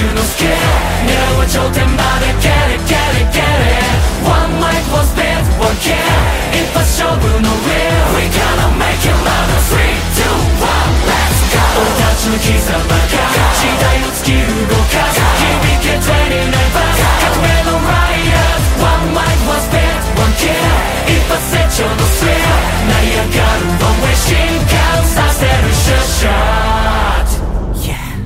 中のスケール狙うは頂点まで Get it, get it, get it One mic, one spit, one kill 一発勝負の real We gonna make it louder 3, 2, 1, let's go 俺たちの貴様が時代を突き動かす響け29